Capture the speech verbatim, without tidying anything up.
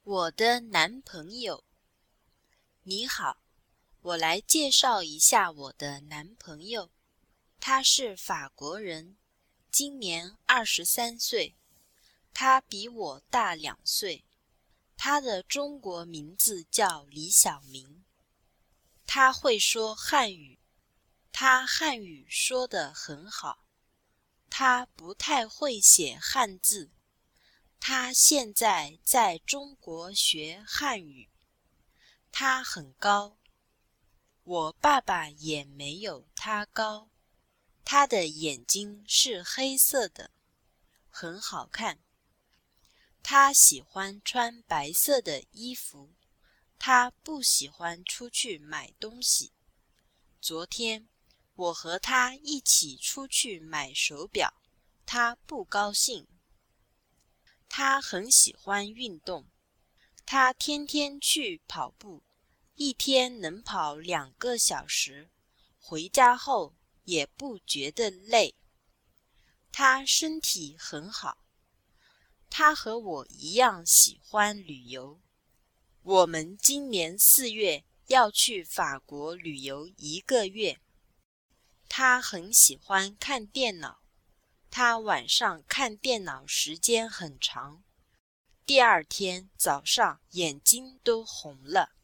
我的男朋友。你好，我来介绍一下我的男朋友。他是法国人，今年二十三岁，他比我大两岁。他的中国名字叫李晓明。他会说汉语，他汉语说得很好。他不太会写汉字。他现在在中国学汉语。他很高，我爸爸也没有他高。他的眼睛是黑色的，很好看。他喜欢穿白色的衣服。他不喜欢出去买东西。昨天我和他一起出去买手表，他不高兴。他很喜欢运动，他天天去跑步，一天能跑两个小时，回家后也不觉得累。他身体很好，他和我一样喜欢旅游。我们今年四月要去法国旅游一个月。他很喜欢看电脑，他晚上看电脑时间很长，第二天早上眼睛都红了。